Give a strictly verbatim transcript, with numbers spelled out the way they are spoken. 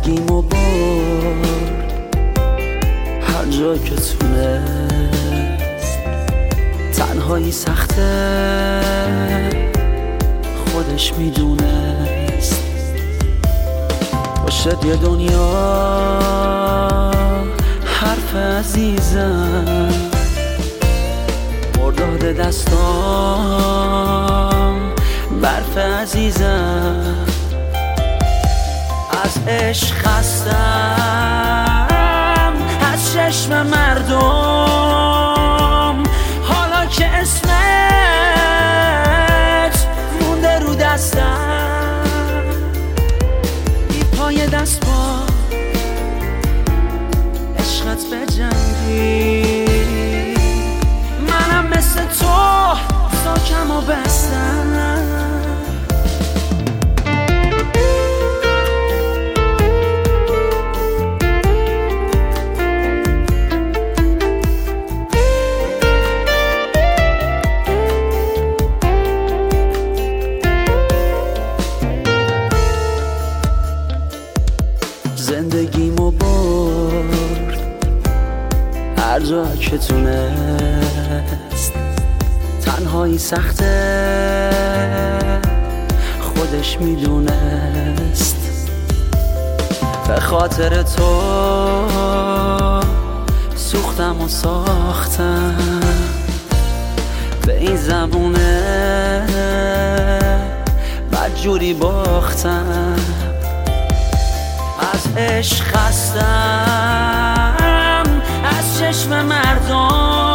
زندگیمو برد هر جا که تونست. تنهایی سخته خودش میدونست. باشد یه دنیا حرف عزیزم، مرداد دستام برف عزیزم. از عشق خستم، از چشم مردم، حالا که اسمت مونده رو دستم. بی پای دست با عشقت بجنگی، منم مثل تو ساکم و بستم. زندگیمو برد هر جا که تونست. تنهایی سخته خودش میدونست. به خاطر تو سوختم و ساختم، به این زمونه بدجوری باختم. از عشق خستم، از چشم مردم،